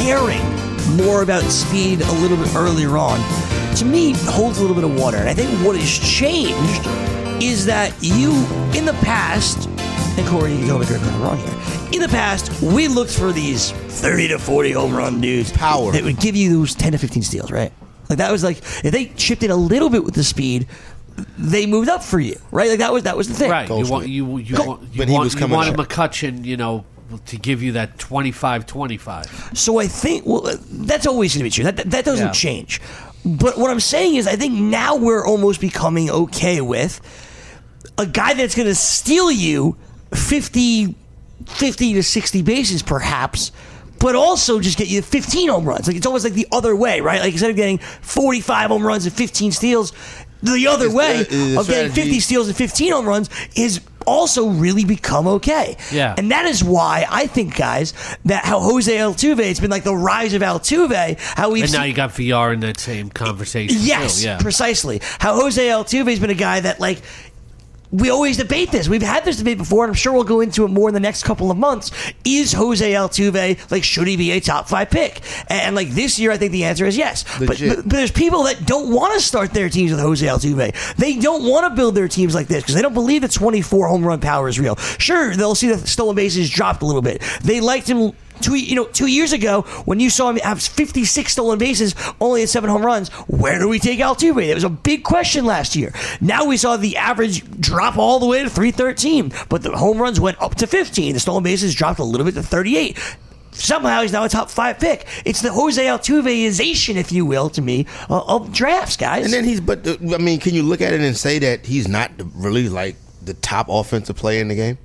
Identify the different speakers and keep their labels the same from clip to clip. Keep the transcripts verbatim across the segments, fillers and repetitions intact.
Speaker 1: caring more about speed a little bit earlier on, to me, holds a little bit of water. And I think what has changed is that you, in the past, and Corey, you can tell me if I'm wrong here. In the past, we looked for these thirty to forty home run dudes.
Speaker 2: Power.
Speaker 1: That would give you those ten to fifteen steals, right? Like that was like, if they chipped in a little bit with the speed, they moved up for you, right? Like that was that was the thing.
Speaker 3: Right. You want you you
Speaker 1: Go.
Speaker 3: want you
Speaker 2: But he
Speaker 3: want,
Speaker 2: was
Speaker 3: you
Speaker 2: coming
Speaker 3: wanted
Speaker 2: up.
Speaker 3: McCutchen, you know, to give you that twenty-five twenty-five.
Speaker 1: So I think, well, uh, that's always going to be true. That, that, that doesn't
Speaker 3: Yeah.
Speaker 1: change. But what I'm saying is, I think now we're almost becoming okay with a guy that's going to steal you fifty, fifty to sixty bases, perhaps, but also just get you fifteen home runs. Like it's almost like the other way, right? Like instead of getting forty-five home runs and fifteen steals, the other
Speaker 2: It's the-
Speaker 1: way
Speaker 2: uh, the
Speaker 1: of getting
Speaker 2: strategy-
Speaker 1: fifty steals and fifteen home runs is also really become okay.
Speaker 3: Yeah.
Speaker 1: And that is why I think, guys, that how Jose Altuve, it's been like the rise of Altuve, how we've
Speaker 3: And now
Speaker 1: seen-
Speaker 3: you got V R in that same conversation.
Speaker 1: Yes,
Speaker 3: too. Yeah.
Speaker 1: precisely. How Jose Altuve has been a guy that, like, we always debate this. We've had this debate before, and I'm sure we'll go into it more in the next couple of months. Is Jose Altuve, like, should he be a top five pick? And, like, this year, I think the answer is yes. But, but,
Speaker 2: Legit.
Speaker 1: but there's people that don't want to start their teams with Jose Altuve. They don't want to build their teams like this because they don't believe that twenty-four home run power is real. Sure, they'll see the stolen bases dropped a little bit. They liked him Two, you know, two years ago, when you saw him have fifty-six stolen bases, only had seven home runs, where do we take Altuve? It was a big question last year. Now we saw the average drop all the way to three thirteen, but the home runs went up to fifteen. The stolen bases dropped a little bit to thirty-eight. Somehow he's now a top five pick. It's the Jose Altuveization, if you will, to me, uh, of drafts, guys.
Speaker 2: And then he's, but uh, I mean, can you look at it and say that he's not the, really like the top offensive player in the game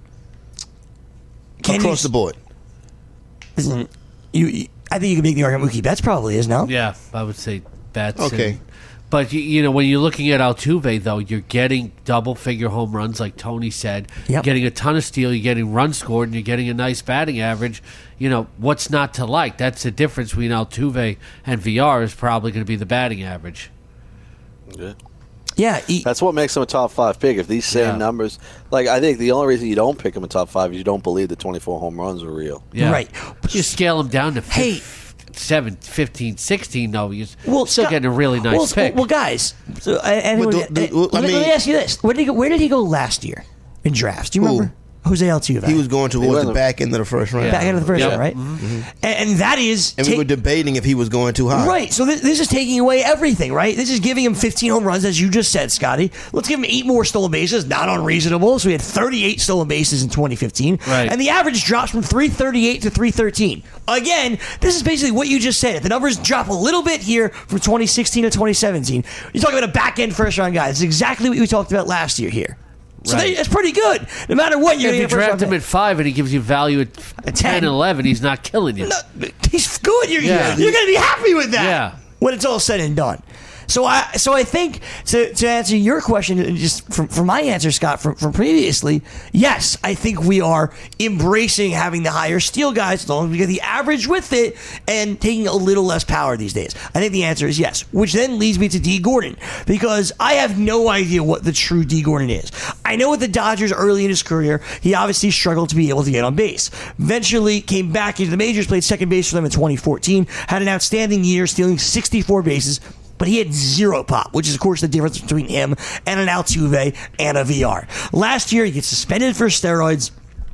Speaker 1: Can
Speaker 2: across
Speaker 1: you-
Speaker 2: the board?
Speaker 1: Isn't you, you? I think you can make the argument Mookie Betts probably is now.
Speaker 3: Yeah, I would say that's
Speaker 2: Okay.
Speaker 3: and- but you, you know, when you're looking at Altuve, though, you're getting double-figure home runs, like Tony said.
Speaker 1: Yep.
Speaker 3: You're getting a ton of steal. You're getting runs scored, and you're getting a nice batting average. You know, what's not to like? That's the difference between Altuve and V R is probably going to be the batting average.
Speaker 4: Yeah.
Speaker 1: Yeah, he,
Speaker 4: That's what makes him a top five pick. If these same
Speaker 3: Yeah.
Speaker 4: numbers, like I think the only reason you don't pick him a top five is you don't believe the twenty-four home runs are real.
Speaker 3: Yeah.
Speaker 1: Right.
Speaker 3: You scale him down to
Speaker 1: Hey.
Speaker 3: fif- seven, fifteen, sixteen, though. You're
Speaker 1: well,
Speaker 3: still
Speaker 1: Scott-
Speaker 3: getting a really nice
Speaker 1: well,
Speaker 3: pick.
Speaker 1: Well, guys, so, and,
Speaker 2: Well,
Speaker 1: and-
Speaker 2: the- the- well, I
Speaker 1: let, me, let
Speaker 2: mean-
Speaker 1: me ask you this: Where did he go? Where did he go last year in drafts? Do you
Speaker 2: Who?
Speaker 1: remember Jose Altuve?
Speaker 2: He was going towards
Speaker 4: went
Speaker 2: the
Speaker 4: the-
Speaker 2: back end of the first round.
Speaker 1: back end of the first
Speaker 3: Yeah.
Speaker 1: round, right? And, and that is
Speaker 2: And
Speaker 1: ta-
Speaker 2: we were debating if he was going too high.
Speaker 1: right. So th- this is taking away everything, right? This is giving him fifteen home runs, as you just said, Scotty. Let's give him eight more stolen bases. Not unreasonable. So we had thirty-eight stolen bases in twenty fifteen,
Speaker 3: Right.
Speaker 1: and the average drops from three thirty-eight to three thirteen. Again, this is basically what you just said. If the numbers drop a little bit here from twenty sixteen to twenty seventeen, you're talking about a back end first round guy. It's exactly what we talked about last year here. So
Speaker 3: Right.
Speaker 1: they, it's pretty good, no matter what you're
Speaker 3: if you
Speaker 1: gonna get a first
Speaker 3: draft
Speaker 1: round
Speaker 3: him at five and he gives you value at,
Speaker 1: At
Speaker 3: ten and
Speaker 1: ten.
Speaker 3: eleven, he's not killing you.
Speaker 1: No, he's good. You're,
Speaker 3: Yeah.
Speaker 1: you're going to be happy with that
Speaker 3: Yeah.
Speaker 1: when it's all said and done. So I, so I think to, to answer your question, just from, from my answer, Scott, from, from previously, yes, I think we are embracing having the higher steal guys as long as we get the average with it and taking a little less power these days. I think the answer is yes, which then leads me to D. Gordon, because I have no idea what the true D. Gordon is. I know with the Dodgers early in his career, he obviously struggled to be able to get on base. Eventually came back into the majors, played second base for them in twenty fourteen, had an outstanding year, stealing sixty-four bases, but he had zero pop, which is, of course, the difference between him and an Altuve and a V R. Last year, he gets suspended for steroids,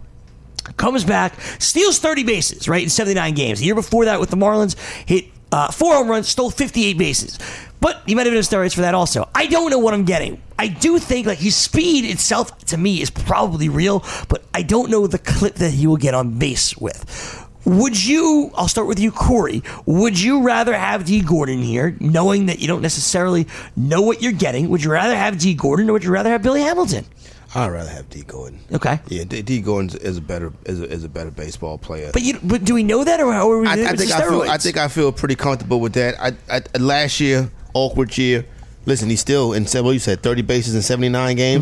Speaker 1: comes back, steals thirty bases, right, in seventy-nine games. The year before that with the Marlins, hit uh, four home runs, stole fifty-eight bases. But he might have been on steroids for that also. I don't know what I'm getting. I do think like his speed itself, to me, is probably real, but I don't know the clip that he will get on base with. Would you, I'll start with you, Corey, would you rather have D. Gordon here, knowing that you don't necessarily know what you're getting? Would you rather have D. Gordon or would you rather have Billy Hamilton?
Speaker 2: I'd rather have D. Gordon.
Speaker 1: Okay.
Speaker 2: Yeah, D. D. Gordon is a better is a, is a better baseball player.
Speaker 1: But you, but do we know that, or how are we?
Speaker 2: I, I
Speaker 1: with
Speaker 2: think
Speaker 1: the
Speaker 2: I feel I
Speaker 1: steroids?
Speaker 2: think I feel pretty comfortable with that. I, I last year, awkward year. Listen, he's still in several. You said thirty bases in seventy-nine games.
Speaker 1: Mm-hmm.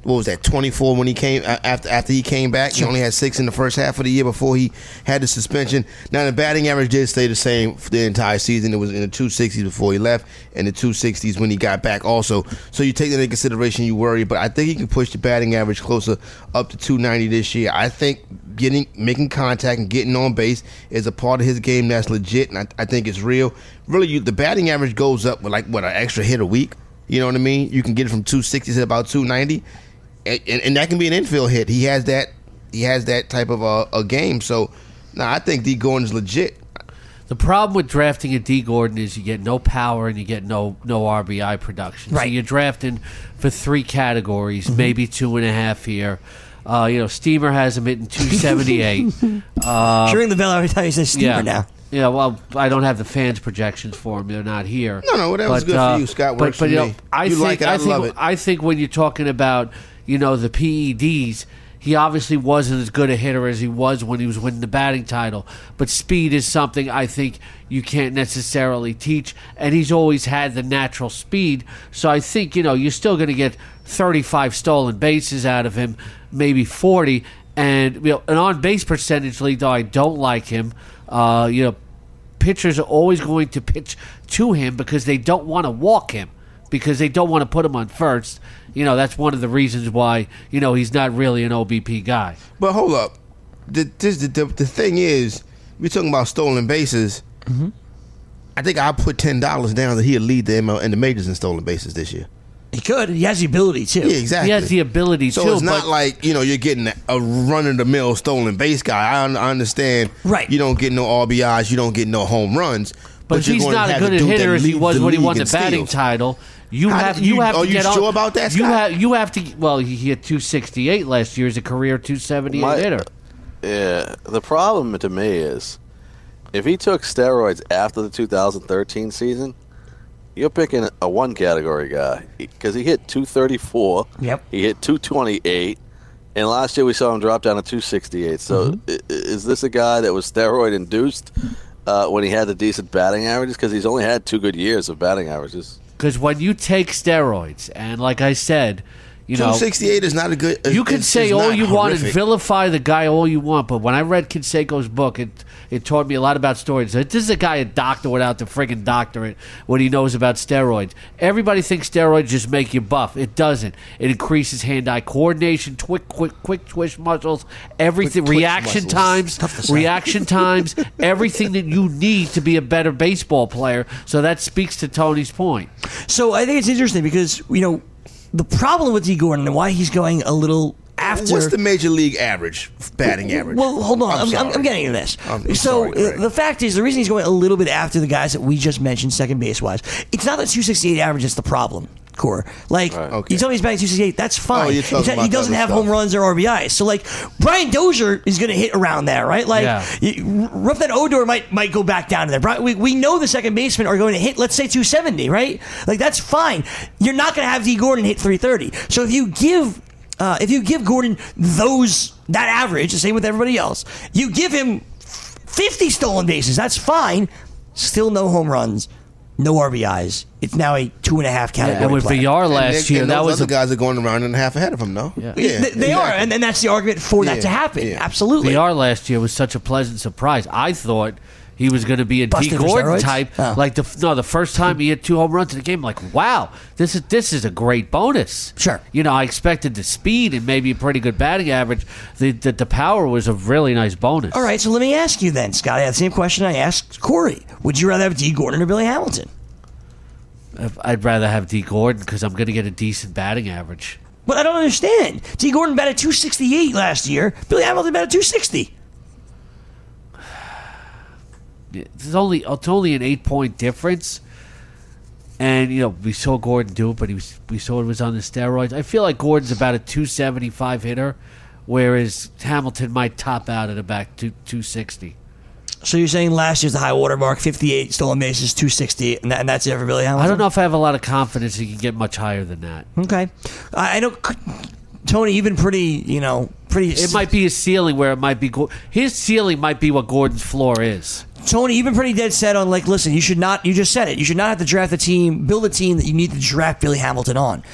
Speaker 2: what was that, twenty-four when he came after after he came back. He only had six in the first half of the year before he had the suspension. Now the batting average did stay the same for the entire season. It was in the two sixties before he left, and the two sixties when he got back also. So you take that into consideration, you worry, but I think he can push the batting average closer up to two ninety this year. I think getting making contact and getting on base is a part of his game that's legit, and I, I think it's real. Really, you, the batting average goes up with like what, an extra hit a week. You know what I mean? You can get it from two sixty to about two ninety, and, and, and that can be an infield hit. He has that. He has that type of a, a game. So, now nah, I think D. Gordon is legit.
Speaker 3: The problem with drafting a D. Gordon is you get no power and you get no no R B I production.
Speaker 1: Right.
Speaker 3: So you're drafting for three categories, mm-hmm. maybe two and a half here. Uh, you know, Steamer has him hitting two seventy-eight. uh,
Speaker 1: During the bell, every time he says Steamer
Speaker 3: yeah.
Speaker 1: now.
Speaker 3: Yeah, well, I don't have the fans' projections for him; they're not here.
Speaker 2: No, no, that was good
Speaker 3: uh,
Speaker 2: for you, Scott.
Speaker 3: But,
Speaker 2: Works
Speaker 3: but
Speaker 2: for
Speaker 3: you know,
Speaker 2: me.
Speaker 3: I
Speaker 2: You
Speaker 3: think,
Speaker 2: like it,
Speaker 3: I
Speaker 2: I
Speaker 3: think,
Speaker 2: love it.
Speaker 3: I think when you're talking about, you know, the P E Ds, he obviously wasn't as good a hitter as he was when he was winning the batting title. But speed is something I think you can't necessarily teach, and he's always had the natural speed. So I think, you know, you're still going to get thirty-five stolen bases out of him, maybe forty. And, you know, an on-base percentage lead, though I don't like him, uh, you know, pitchers are always going to pitch to him because they don't want to walk him, because they don't want to put him on first. You know, that's one of the reasons why, you know, he's not really an O B P guy.
Speaker 2: But hold up. The, this, the, the, the thing is, we're talking about stolen bases.
Speaker 1: Mm-hmm.
Speaker 2: I think I'll put ten dollars down that he'll lead the M L in the majors in stolen bases this year.
Speaker 1: He could. He has the ability to.
Speaker 2: Yeah, exactly.
Speaker 3: He has the ability
Speaker 2: so
Speaker 3: to.
Speaker 2: it's not
Speaker 3: but
Speaker 2: like, you know, you're getting a run-of-the-mill stolen base guy. I, un- I understand.
Speaker 1: Right.
Speaker 2: You don't get no R B Is. You don't get no home runs.
Speaker 3: But,
Speaker 2: But
Speaker 3: if
Speaker 2: you're
Speaker 3: he's
Speaker 2: going to
Speaker 3: not a
Speaker 2: have
Speaker 3: good
Speaker 2: a
Speaker 3: a
Speaker 2: dude
Speaker 3: hitter
Speaker 2: that
Speaker 3: as he
Speaker 2: leads
Speaker 3: was
Speaker 2: the
Speaker 3: when he
Speaker 2: league
Speaker 3: won the
Speaker 2: in
Speaker 3: batting
Speaker 2: steals.
Speaker 3: title, you
Speaker 2: How
Speaker 3: have
Speaker 2: did
Speaker 3: you,
Speaker 2: you-
Speaker 3: have
Speaker 2: are
Speaker 3: to
Speaker 2: you
Speaker 3: get
Speaker 2: sure
Speaker 3: on-
Speaker 2: about that,
Speaker 3: You
Speaker 2: Scott?
Speaker 3: have you have to. Well, he hit two sixty-eight last year as a career two seventy-eight
Speaker 4: My-
Speaker 3: hitter.
Speaker 4: Yeah, the problem to me is if he took steroids after the two thousand thirteen season, you're picking a one category guy because he hit two thirty-four.
Speaker 1: Yep.
Speaker 4: He hit two twenty-eight, and last year we saw him drop down to two sixty-eight. So
Speaker 1: Mm-hmm.
Speaker 4: i- is this a guy that was steroid induced uh, when he had the decent batting averages? Because he's only had two good years of batting averages.
Speaker 3: Because when you take steroids, and like I said, you know,
Speaker 2: two sixty-eight is not a good.
Speaker 3: you can
Speaker 2: it's-
Speaker 3: say
Speaker 2: it's
Speaker 3: all
Speaker 2: not
Speaker 3: you want and
Speaker 2: horrific.
Speaker 3: vilify the guy all you want, but when I read Canseco's book, it it taught me a lot about steroids. This is a guy, a doctor without the friggin' doctorate, what he knows about steroids. Everybody thinks steroids just make you buff. It doesn't. It increases hand-eye coordination, quick, quick, quick twitch muscles, everything,
Speaker 2: Quick twitch
Speaker 3: reaction
Speaker 2: muscles.
Speaker 3: times,
Speaker 1: Tough to say.
Speaker 3: reaction times, everything that you need to be a better baseball player. So that speaks to Tony's point.
Speaker 1: So I think it's interesting because, you know, the problem with D. Gordon and why he's going a little after.
Speaker 2: What's the major league average batting average?
Speaker 1: Well, hold on.
Speaker 2: I'm
Speaker 1: I'm, I'm,
Speaker 2: sorry.
Speaker 1: I'm getting to this.
Speaker 2: I'm- I'm
Speaker 1: so
Speaker 2: sorry, Greg.
Speaker 1: uh, the fact is, the reason he's going a little bit after the guys that we just mentioned, second base wise, it's not the two sixty-eight average that's the problem. Core, like
Speaker 4: Right.
Speaker 2: Okay.
Speaker 1: you tell me he's batting two sixty-eight, that's fine.
Speaker 2: Oh, you're talking
Speaker 1: He's- he
Speaker 2: about
Speaker 1: doesn't
Speaker 2: other
Speaker 1: have
Speaker 2: stuff.
Speaker 1: home runs or R B Is. So like Brian Dozier is going to hit around there, right? Like
Speaker 3: Yeah.
Speaker 1: you, Roughneck Odor might might go back down to there. Brian, we, we know the second basemen are going to hit, let's say two seventy, right? Like that's fine. You're not going to have D. Gordon hit three thirty. So if you give uh, if you give Gordon those that average, the same with everybody else, you give him fifty stolen bases. That's fine. Still no home runs, no R B Is. It's now a two and a half category.
Speaker 3: and with
Speaker 1: player.
Speaker 3: V R
Speaker 2: And
Speaker 3: last
Speaker 2: they-
Speaker 3: year,
Speaker 2: and
Speaker 3: that
Speaker 2: those
Speaker 3: was
Speaker 2: other
Speaker 3: a
Speaker 2: guys are going around and a half ahead of him, though.
Speaker 3: Yeah.
Speaker 1: They, they
Speaker 2: exactly.
Speaker 1: are, and, and that's the argument for that
Speaker 2: Yeah,
Speaker 1: to happen.
Speaker 2: yeah.
Speaker 1: Absolutely.
Speaker 3: V R last year was such a pleasant surprise. I thought he was going to be a D.
Speaker 1: Busted for
Speaker 3: Gordon
Speaker 1: steroids?
Speaker 3: type.
Speaker 1: Oh.
Speaker 3: Like the no, the first time he hit two home runs in the game, like wow, this is this is a great bonus.
Speaker 1: Sure.
Speaker 3: You know, I expected the speed and maybe a pretty good batting average. The the, the power was a really nice bonus.
Speaker 1: All right, so let me ask you then, Scott. I have the same question I asked Corey. Would you rather have D. Gordon or Billy Hamilton?
Speaker 3: I'd rather have D. Gordon because I'm going to get a decent batting average.
Speaker 1: But I don't understand. D. Gordon batted two sixty-eight last year. Billy Hamilton batted two sixty.
Speaker 3: It's only it's only an eight point difference, and you know we saw Gordon do it, but he was we saw it was on the steroids. I feel like Gordon's about a two seventy five hitter, whereas Hamilton might top out at about two two sixty.
Speaker 1: So you're saying last year's the high water mark, fifty-eight stolen bases, two sixty, and, that, and that's it for Billy Hamilton?
Speaker 3: I don't know if I have a lot of confidence he can get much higher than that.
Speaker 1: Okay. I I know, Tony, you've been pretty, you know, pretty...
Speaker 3: It might be his ceiling where it might be Go- his ceiling might be what Gordon's floor is.
Speaker 1: Tony, you've been pretty dead set on, like, listen, you should not, you just said it, you should not have to draft a team, build a team that you need to draft Billy Hamilton on.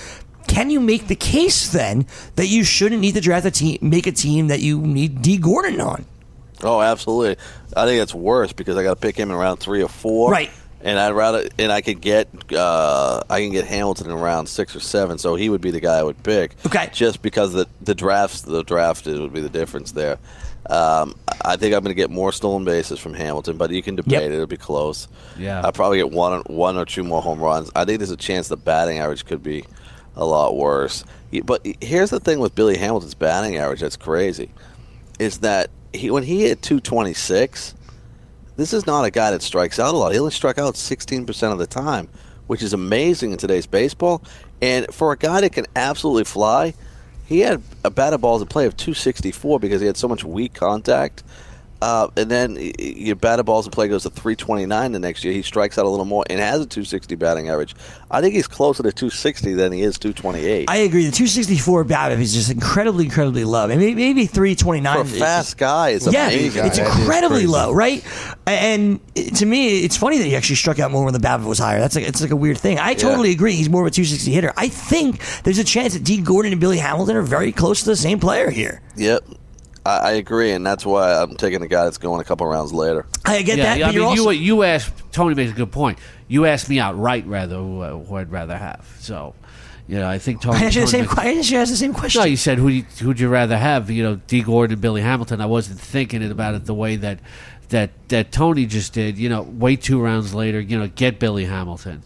Speaker 1: can you make the case then that you shouldn't need to draft a team, make a team that you need D. Gordon on?
Speaker 4: Oh, absolutely. I think it's worse because I got to pick him in round three or four.
Speaker 1: Right.
Speaker 4: And I'd rather, and I could get, uh, I can get Hamilton in round six or seven, so he would be the guy I would pick.
Speaker 1: Okay.
Speaker 4: Just because the the drafts, the draft would be the difference there. Um, I think I'm going to get more stolen bases from Hamilton, but you can debate
Speaker 1: Yep.
Speaker 4: it; it'll be close.
Speaker 3: Yeah.
Speaker 4: I'll probably get one, one or two more home runs. I think there's a chance the batting average could be a lot worse. But here's the thing with Billy Hamilton's batting average that's crazy, is that he when he hit two twenty-six. This is not a guy that strikes out a lot. He only struck out sixteen percent of the time, which is amazing in today's baseball. And for a guy that can absolutely fly, he had a batted balls in play of two sixty-four because he had so much weak contact. Uh, and then your batted balls in play goes to three twenty-nine the next year. He strikes out a little more and has a two sixty batting average. I think he's closer to two sixty than he is two twenty-eight.
Speaker 1: I agree. The two sixty-four BABIP is just incredibly, incredibly low. I mean, maybe three twenty-nine.
Speaker 4: For a fast guy, it's
Speaker 1: yeah,
Speaker 4: amazing.
Speaker 1: it's
Speaker 2: That is
Speaker 1: incredibly
Speaker 2: crazy.
Speaker 1: low, right? And it- to me, it's funny that he actually struck out more when the BABIP was higher. That's like it's like a weird thing. I totally agree. He's more of a two sixty hitter. I think there's a chance that D. Gordon and Billy Hamilton are very close to the same player here.
Speaker 4: Yep. I, I agree, and that's why I'm taking a guy that's going a couple rounds later.
Speaker 1: I get
Speaker 3: yeah,
Speaker 1: that,
Speaker 3: yeah,
Speaker 1: but
Speaker 3: I
Speaker 1: you're
Speaker 3: mean,
Speaker 1: also
Speaker 3: you you asked Tony makes a good point. You asked me outright rather who, uh, who I'd rather have. So, you know, I think Tony.
Speaker 1: I asked you the
Speaker 3: Tony
Speaker 1: same.
Speaker 3: makes-
Speaker 1: que- I asked you the same question.
Speaker 3: No, you said who who'd you rather have? You know, D. Gordon and Billy Hamilton. I wasn't thinking it about it the way that that that Tony just did. You know, wait two rounds later. You know, get Billy Hamilton.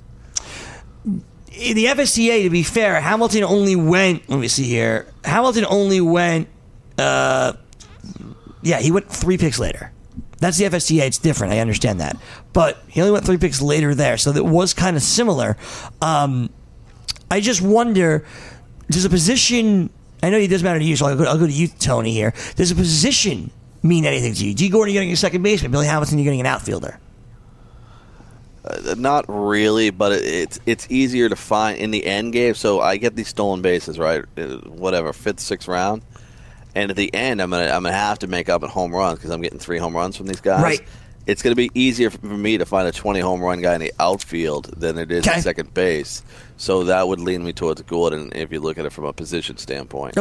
Speaker 1: In the F S T A, to be fair, Hamilton only went. Let me see here. Hamilton only went. Uh, yeah, he went three picks later. That's the F S T A. It's different. I understand that, but he only went three picks later there, so that was kind of similar. Um, I just wonder, does a position? I know it doesn't matter to you, so I'll go, I'll go to you, Tony. Here, does a position mean anything to you? D. Gordon, you're getting a second baseman. Billy Hamilton, you're getting an outfielder.
Speaker 4: Uh, not really, but it, it's it's easier to find in the end game. So I get these stolen bases, right? Uh, Whatever, fifth, sixth round, and at the end, I'm gonna I'm gonna have to make up at home runs because I'm getting three home runs from these guys.
Speaker 1: Right.
Speaker 4: It's gonna be easier for me to find a twenty home run guy in the outfield than it is
Speaker 1: Okay.
Speaker 4: at second base. So that would lean me towards Gordon if you look at it from a position standpoint.